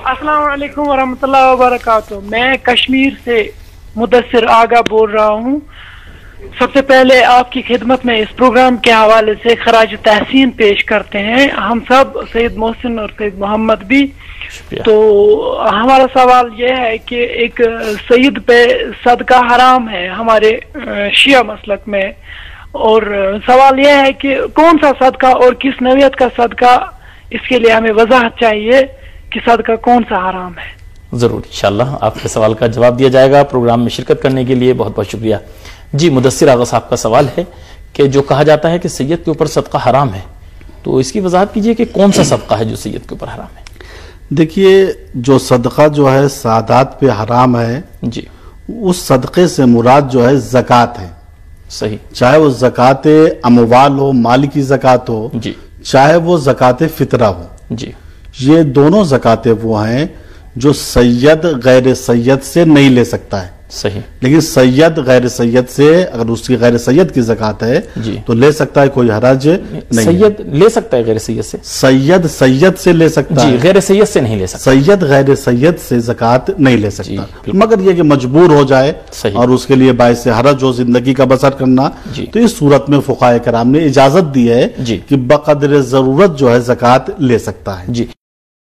अस्सलाम वालेकुम वरहमतुल्लाहि वबरकातुहू। मैं कश्मीर से मुदस्सिर आगा बोल रहा हूँ। सबसे पहले आपकी खिदमत में इस प्रोग्राम के हवाले से खराज तहसीन पेश करते हैं हम सब, सैयद मोहसिन और सैयद मोहम्मद भी। तो हमारा सवाल यह है कि एक सईद पे सदका हराम है हमारे शिया मसलक में, और सवाल यह है कि कौन सा सदका और किस नौयत का सदका, इसके लिए हमें वजाहत चाहिए कि सदका कौन सा हराम है। जरूर इंशाअल्लाह आपके सवाल का जवाब दिया जाएगा। प्रोग्राम में शिरकत करने के लिए बहुत बहुत शुक्रिया। जी, मुदस्सिर आगा साहब का सवाल है कि जो कहा जाता है कि सैयद के ऊपर सदका हराम है, तो इसकी वजाहत कीजिए कि कौन सा सदका है जो सैयद के ऊपर हराम है। देखिए, जो सदका जो है सादात पे हराम है जी, उस सदक़े से मुराद जो है ज़कात है। सही। चाहे वो ज़कात अमवाल हो, माल की ज़कात हो जी, चाहे वो ज़कात फितरा हो जी, ये दोनों ज़कातें वो हैं जो सैयद गैर सैयद से नहीं ले सकता है। सही। लेकिन सैयद गैर सैयद से अगर उसकी गैर सैयद की ज़कात है जी, तो ले सकता है, कोई हरज नहीं। सैयद ले सकता है गैर सैयद से? सैयद सैयद से ले सकता जी, है, गैर सैयद से नहीं ले सकता। सैयद गैर सैयद से ज़कात नहीं ले सकता, मगर ये कि मजबूर हो जाए और उसके लिए बाइस हरज हो जिंदगी का बसर करना, तो इस सूरत में फुक़ाए कराम ने इजाजत दी है कि बक़द्र ज़रूरत जो है ज़कात ले सकता है। जी।